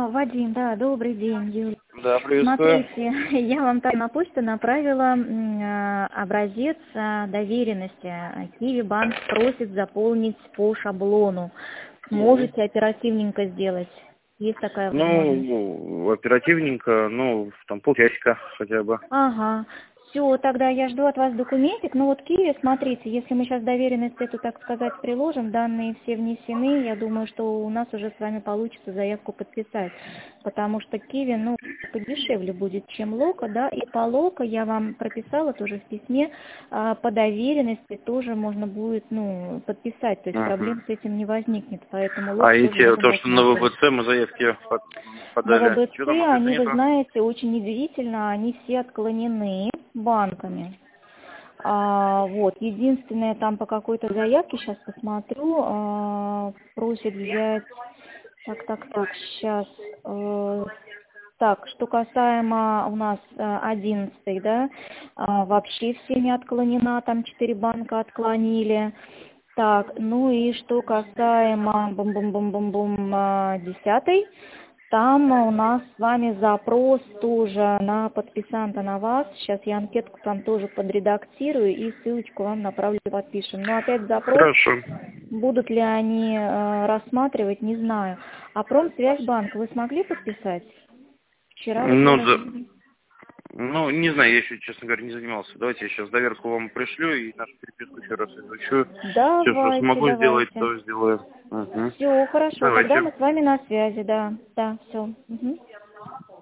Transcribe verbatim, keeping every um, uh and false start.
А, Вадим, да, добрый день, Юлия. Да, приветствую. Смотрите, я вам так на почту направила м, а, образец а, доверенности. Киви Банк просит заполнить по шаблону. Мгм. Сможете оперативненько сделать? Есть такая возможность? Ну, оперативненько, ну, там полчасика хотя бы. Ага. Все, тогда я жду от вас документик. Ну вот Киви, смотрите, если мы сейчас доверенность эту, так сказать, приложим, данные все внесены, я думаю, что у нас уже с вами получится заявку подписать. Потому что Киви, ну, подешевле будет, чем Лока, да, и по Лока я вам прописала тоже в письме, а, по доверенности тоже можно будет, ну, подписать, то есть Мгм. проблем с этим не возникнет, поэтому А Лок и тоже те, будем то, что на рассматривать. ВВЦ мы заявки под- На подали, что ВБЦ там ответа они, вы нету? знаете, очень удивительно, они все отклонены банками. А, вот, единственное, там по какой-то заявке, сейчас посмотрю, а, просят взять, так, так, так, сейчас, так, что касаемо у нас одиннадцать, да, а, вообще все не отклонена, там четыре банка отклонили. Так, ну и что касаемо бум-бум-бум-бум-бум десятый, там у нас с вами запрос тоже на подписанта на вас. Сейчас я анкетку там тоже подредактирую и ссылочку вам направлю, подпишем. Но опять запрос, Хорошо. будут ли они э, рассматривать, не знаю. А Промсвязьбанк вы смогли подписать? Вчера вот я Ну, раз... да. Ну, не знаю, я еще, честно говоря, не занимался. Давайте я сейчас доверку вам пришлю и нашу переписку еще раз изучу. Все, что Давайте, смогу сделать, давайте. то сделаю. Угу. Все, хорошо, тогда Давайте. мы с вами на связи, да. Да, все.